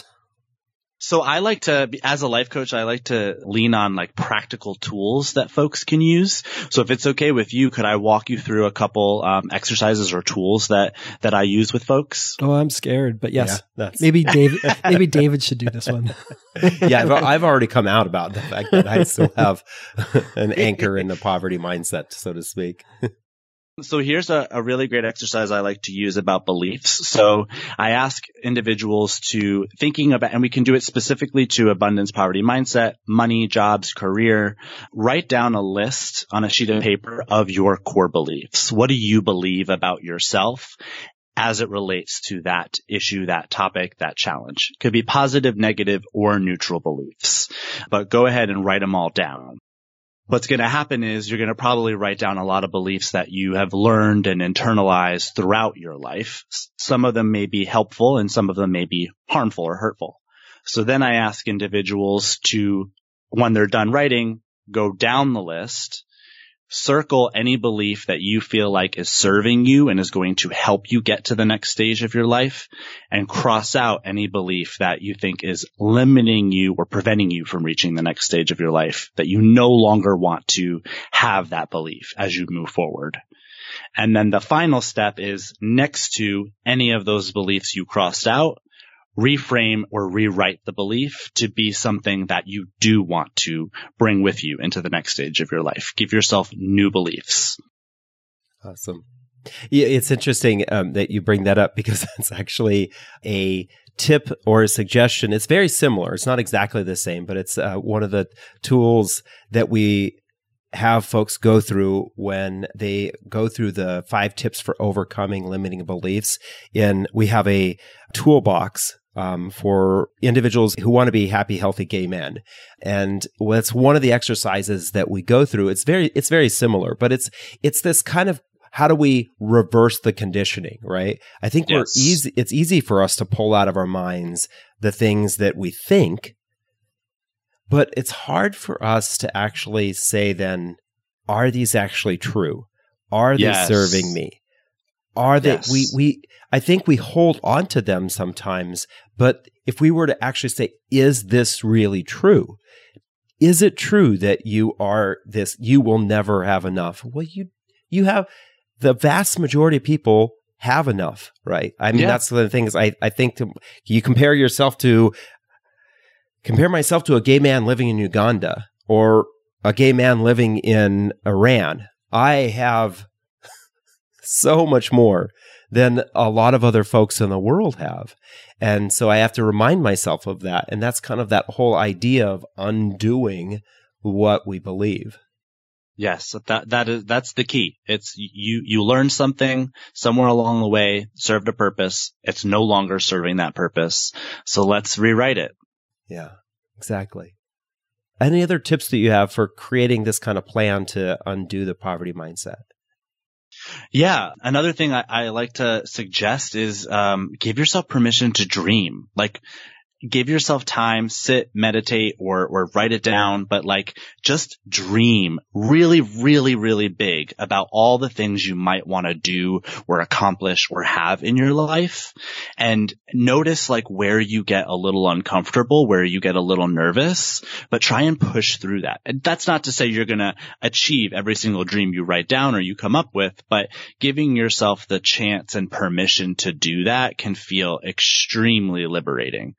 So I like to, as a life coach, I like to lean on like practical tools that folks can use. So if it's okay with you, could I walk you through a couple um, exercises or tools that, that I use with folks? Oh, I'm scared, but yes, yeah, that's... maybe David, maybe David should do this one. yeah, I've, I've already come out about the fact that I still have an anchor in the poverty mindset, so to speak. So here's a, a really great exercise I like to use about beliefs. So I ask individuals to thinking about, and we can do it specifically to abundance, poverty mindset, money, jobs, career, write down a list on a sheet of paper of your core beliefs. What do you believe about yourself as it relates to that issue, that topic, that challenge? Could be positive, negative, or neutral beliefs, but go ahead and write them all down. What's going to happen is you're going to probably write down a lot of beliefs that you have learned and internalized throughout your life. Some of them may be helpful and some of them may be harmful or hurtful. So then I ask individuals to, when they're done writing, go down the list, circle any belief that you feel like is serving you and is going to help you get to the next stage of your life, and cross out any belief that you think is limiting you or preventing you from reaching the next stage of your life, that you no longer want to have that belief as you move forward. And then the final step is, next to any of those beliefs you crossed out, reframe or rewrite the belief to be something that you do want to bring with you into the next stage of your life. Give yourself new beliefs. Awesome. Yeah, it's interesting um, that you bring that up, because it's actually a tip or a suggestion. It's very similar. It's not exactly the same, but it's uh, one of the tools that we have folks go through when they go through the five tips for overcoming limiting beliefs. And we have a toolbox um, for individuals who want to be happy, healthy gay men. And that's one of the exercises that we go through. It's very, it's very similar, but it's, it's this kind of, how do we reverse the conditioning, right? I think Yes. we're easy, it's easy for us to pull out of our minds the things that we think, but it's hard for us to actually say then, are these actually true? Are they Yes. serving me? Are they, Yes. we, we, I think we hold on to them sometimes, but if we were to actually say, is this really true? Is it true that you are this, you will never have enough? Well, you, you have, the vast majority of people have enough, right? I mean, Yeah. that's the thing is I, I think to, you compare yourself to, compare myself to a gay man living in Uganda or a gay man living in Iran. I have so much more than a lot of other folks in the world have. And so I have to remind myself of that. And that's kind of that whole idea of undoing what we believe. Yes, that that is that's the key. It's you you learn something somewhere along the way, served a purpose. It's no longer serving that purpose. So let's rewrite it. Yeah, exactly. Any other tips that you have for creating this kind of plan to undo the poverty mindset? Yeah. Another thing I, I like to suggest is um, give yourself permission to dream. Like, give yourself time, sit, meditate, or or write it down, but like just dream really, really, really big about all the things you might want to do or accomplish or have in your life. And notice like where you get a little uncomfortable, where you get a little nervous, but try and push through that. And that's not to say you're going to achieve every single dream you write down or you come up with, but giving yourself the chance and permission to do that can feel extremely liberating.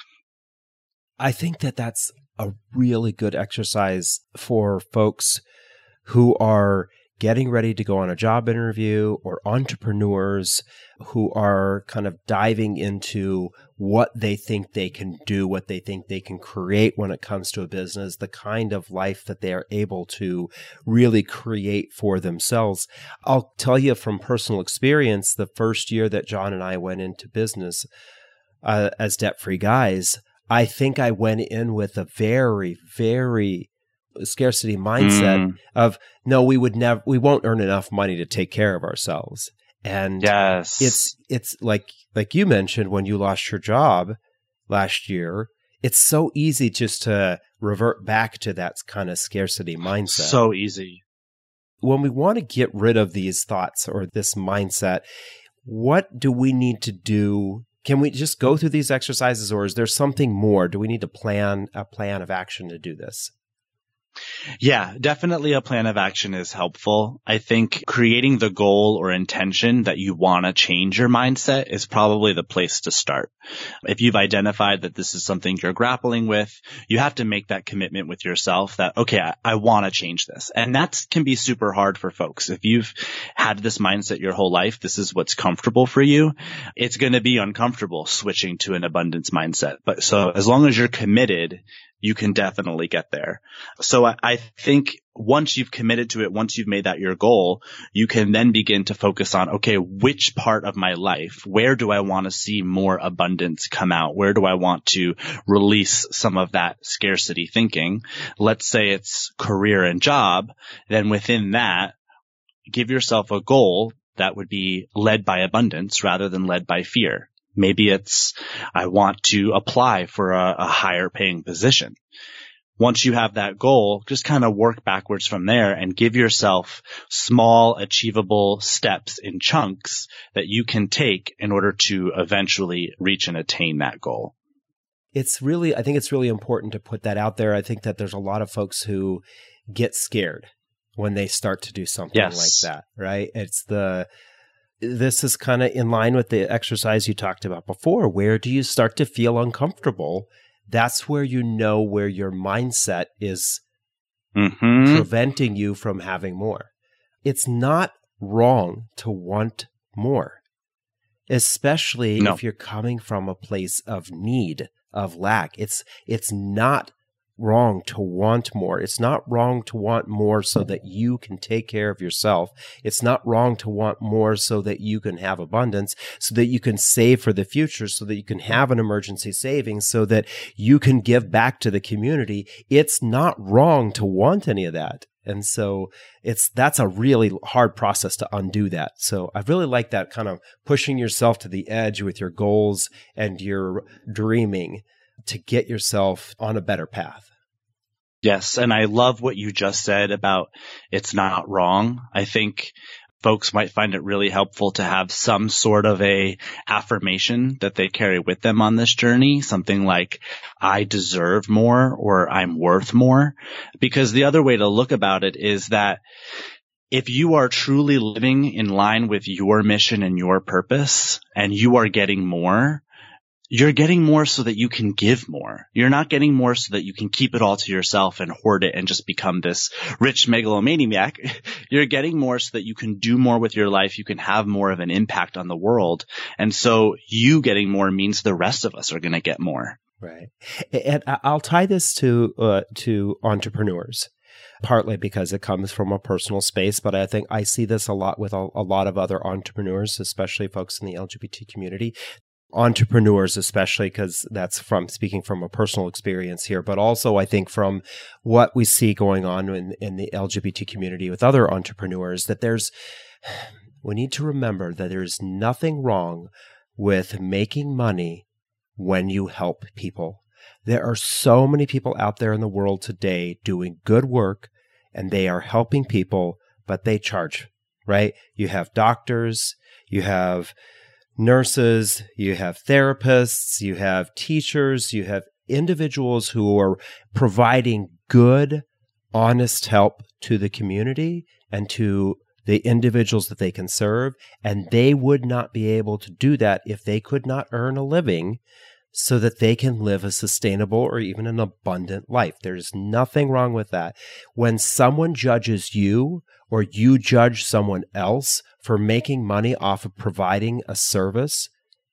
I think that that's a really good exercise for folks who are getting ready to go on a job interview or entrepreneurs who are kind of diving into what they think they can do, what they think they can create when it comes to a business, the kind of life that they are able to really create for themselves. I'll tell you from personal experience, the first year that John and I went into business uh, as debt-free guys, I think I went in with a very, very scarcity mindset Mm. of, no, we would never, we won't earn enough money to take care of ourselves. And Yes. it's, it's like, like you mentioned, when you lost your job last year, it's so easy just to revert back to that kind of scarcity mindset. So easy. When we want to get rid of these thoughts or this mindset, what do we need to do? Can we just go through these exercises, or is there something more? Do we need to plan a plan of action to do this? Yeah, definitely a plan of action is helpful. I think creating the goal or intention that you want to change your mindset is probably the place to start. If you've identified that this is something you're grappling with, you have to make that commitment with yourself that, okay, I, I want to change this. And that can be super hard for folks. If you've had this mindset your whole life, this is what's comfortable for you, it's going to be uncomfortable switching to an abundance mindset. But so as long as you're committed, you can definitely get there. So I, I think once you've committed to it, once you've made that your goal, you can then begin to focus on, okay, which part of my life, where do I want to see more abundance come out? Where do I want to release some of that scarcity thinking? Let's say it's career and job. Then within that, give yourself a goal that would be led by abundance rather than led by fear. Maybe it's, I want to apply for a, a higher paying position. Once you have that goal, just kind of work backwards from there and give yourself small, achievable steps in chunks that you can take in order to eventually reach and attain that goal. It's really, I think it's really important to put that out there. I think that there's a lot of folks who get scared when they start to do something Yes. like that, right? It's the, this is kind of in line with the exercise you talked about before. Where do you start to feel uncomfortable? That's where you know where your mindset is Mm-hmm. preventing you from having more. It's not wrong to want more, especially No. if you're coming from a place of need, of lack. It's it's not wrong to want more. It's not wrong to want more so that you can take care of yourself. It's not wrong to want more so that you can have abundance, so that you can save for the future, so that you can have an emergency savings, so that you can give back to the community. It's not wrong to want any of that. And so it's that's a really hard process to undo that. So I really like that kind of pushing yourself to the edge with your goals and your dreaming to get yourself on a better path. Yes. And I love what you just said about it's not wrong. I think folks might find it really helpful to have some sort of a affirmation that they carry with them on this journey. Something like, I deserve more or I'm worth more. Because the other way to look about it is that if you are truly living in line with your mission and your purpose and you are getting more, you're getting more so that you can give more. You're not getting more so that you can keep it all to yourself and hoard it and just become this rich megalomaniac. You're getting more so that you can do more with your life. You can have more of an impact on the world. And so you getting more means the rest of us are going to get more. Right. And I'll tie this to uh, to entrepreneurs. Partly because it comes from a personal space, but I think I see this a lot with a, a lot of other entrepreneurs, especially folks in the L G B T community. Entrepreneurs, especially because that's from speaking from a personal experience here, but also I think from what we see going on in, in the L G B T community with other entrepreneurs, that there's, we need to remember that there's nothing wrong with making money when you help people. There are so many people out there in the world today doing good work and they are helping people, but they charge, right? You have doctors, you have nurses, you have therapists, you have teachers, you have individuals who are providing good, honest help to the community and to the individuals that they can serve. And they would not be able to do that if they could not earn a living so that they can live a sustainable or even an abundant life. There's nothing wrong with that. When someone judges you or you judge someone else for making money off of providing a service,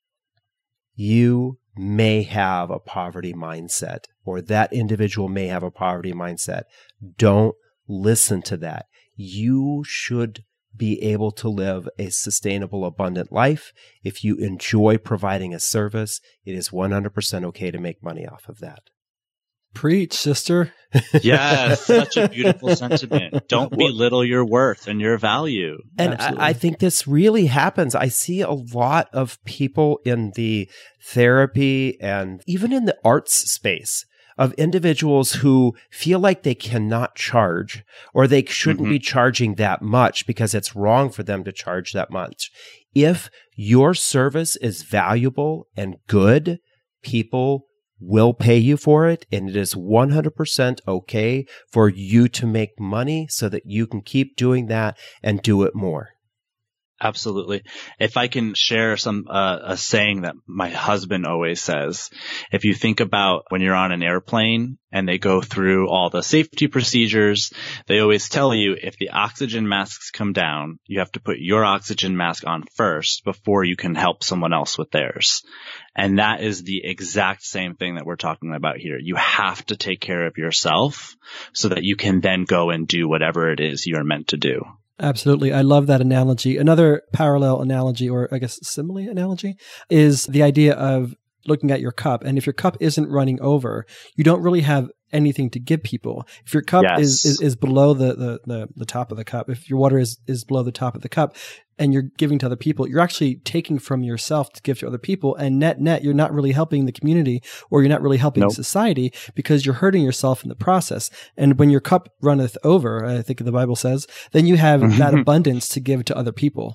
you may have a poverty mindset, or that individual may have a poverty mindset. Don't listen to that. You should be able to live a sustainable, abundant life. If you enjoy providing a service, it is one hundred percent okay to make money off of that. Preach, sister. Yes, such a beautiful sentiment. Don't belittle your worth and your value. And I, I think this really happens. I see a lot of people in the therapy and even in the arts space of individuals who feel like they cannot charge or they shouldn't mm-hmm. be charging that much because it's wrong for them to charge that much. If your service is valuable and good, people will pay you for it, and it is one hundred percent okay for you to make money so that you can keep doing that and do it more. Absolutely. If I can share some uh, a saying that my husband always says, if you think about when you're on an airplane and they go through all the safety procedures, they always tell you if the oxygen masks come down, you have to put your oxygen mask on first before you can help someone else with theirs. And that is the exact same thing that we're talking about here. You have to take care of yourself so that you can then go and do whatever it is you're meant to do. Absolutely. I love that analogy. Another parallel analogy, or I guess simile analogy, is the idea of looking at your cup. And if your cup isn't running over, you don't really have anything to give people. If your cup yes. is, is is below the, the the the top of the cup, if your water is is below the top of the cup and you're giving to other people, you're actually taking from yourself to give to other people, and net net you're not really helping the community, or you're not really helping nope. society, because you're hurting yourself in the process. And when your cup runneth over, I think the Bible says, then you have that abundance to give to other people.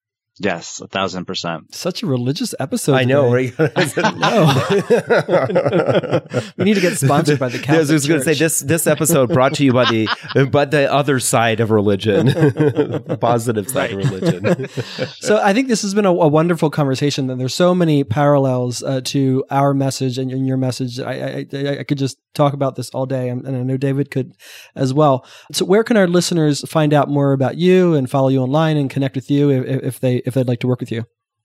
Yes, a thousand percent. Such a religious episode. I know. Right? We need to get sponsored by the Catholic I was going to say this. This episode brought to you by the by the other side of religion, the positive side right. of religion. So I think this has been a, a wonderful conversation. And there's so many parallels uh, to our message and, and your message. I, I I could just talk about this all day, and, and I know David could as well. So where can our listeners find out more about you and follow you online and connect with you if, if they if they'd like to work with you?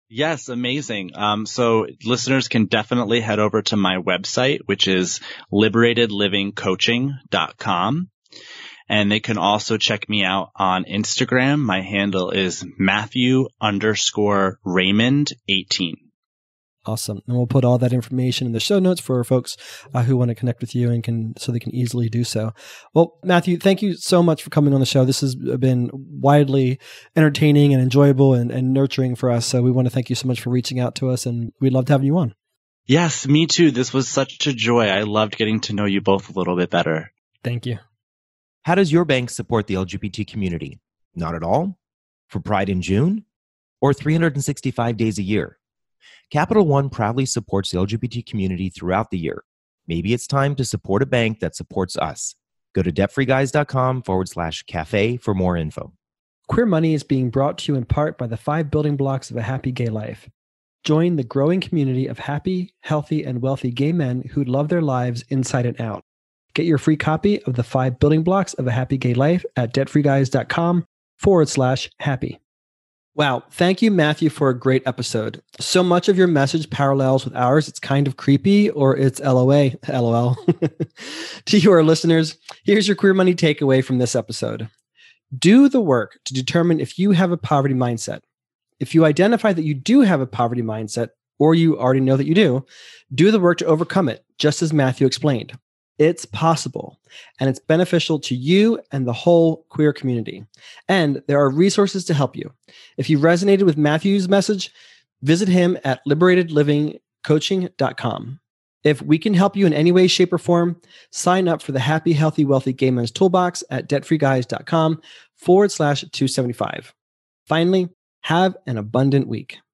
Yes, amazing. Um, so listeners can definitely head over to my website, which is liberated living coaching dot com. And they can also check me out on Instagram. My handle is Matthew underscore Raymond eighteen. Awesome. And we'll put all that information in the show notes for folks uh, who want to connect with you and can, so they can easily do so. Well, Matthew, thank you so much for coming on the show. This has been widely entertaining and enjoyable and, and nurturing for us. So we want to thank you so much for reaching out to us, and we'd love to have you on. Yes, me too. This was such a joy. I loved getting to know you both a little bit better. Thank you. How does your bank support the L G B T community? Not at all? For Pride in June? Or three hundred sixty-five days a year? Capital One proudly supports the L G B T community throughout the year. Maybe it's time to support a bank that supports us. Go to debtfreeguys.com forward slash cafe for more info. Queer Money is being brought to you in part by the five building blocks of a happy gay life. Join the growing community of happy, healthy, and wealthy gay men who love their lives inside and out. Get your free copy of the five building blocks of a happy gay life at debtfreeguys.com forward slash happy. Wow. Thank you, Matthew, for a great episode. So much of your message parallels with ours. It's kind of creepy, or it's L O A, L O L. To you, our listeners, here's your Queer Money takeaway from this episode. Do the work to determine if you have a poverty mindset. If you identify that you do have a poverty mindset, or you already know that you do, do the work to overcome it, just as Matthew explained. It's possible, and it's beneficial to you and the whole queer community. And there are resources to help you. If you resonated with Matthew's message, visit him at liberated living coaching dot com. If we can help you in any way, shape, or form, sign up for the Happy, Healthy, Wealthy Gay Men's Toolbox at debtfreeguys.com forward slash 275. Finally, have an abundant week.